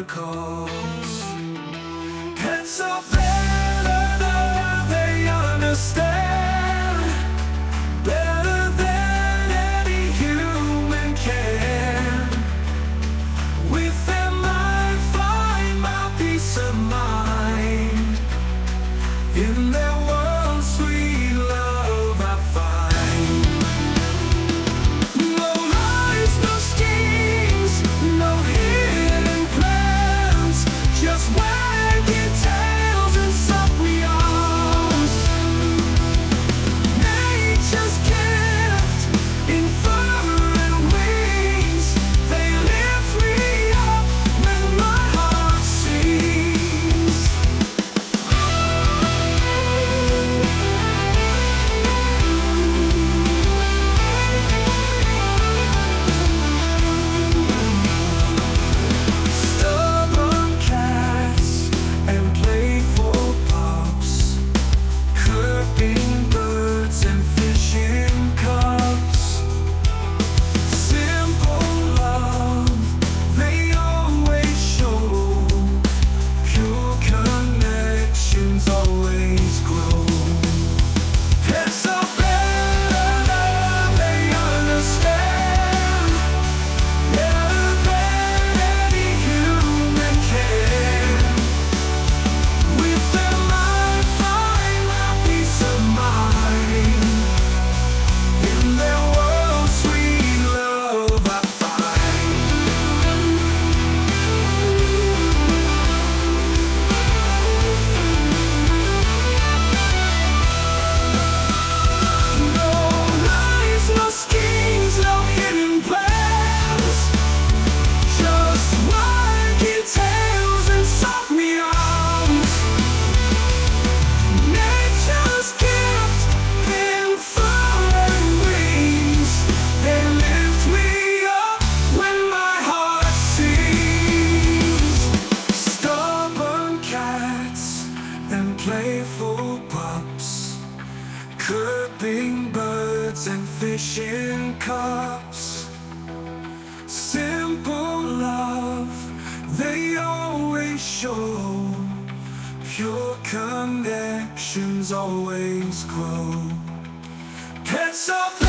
cause. Pets are better now, they understand better than any human can. With them I find my peace of mind. In their world, sweet love I find. No lies, no schemes, no hidden plans, just wagging tails and soft meows. Nature's gift in fur and wings, they lift me up when my heart sings. Stubborn cats and playful pups, chirping birds and fishing cups. Simple love, they always show. Pure connections always grow. Pets are better now, they understand better than any human can. With them I find my peace of mind. In their world, sweet love I find. No lies, no schemes, no hidden plans, just wagging tails and soft meows. Nature's gift in fur and wings, they lift me up when my heart sings. Stubborn cats and playful pups, chirping birds and fishing cups. Simple love, they always show. Pure connections always grow. Pets are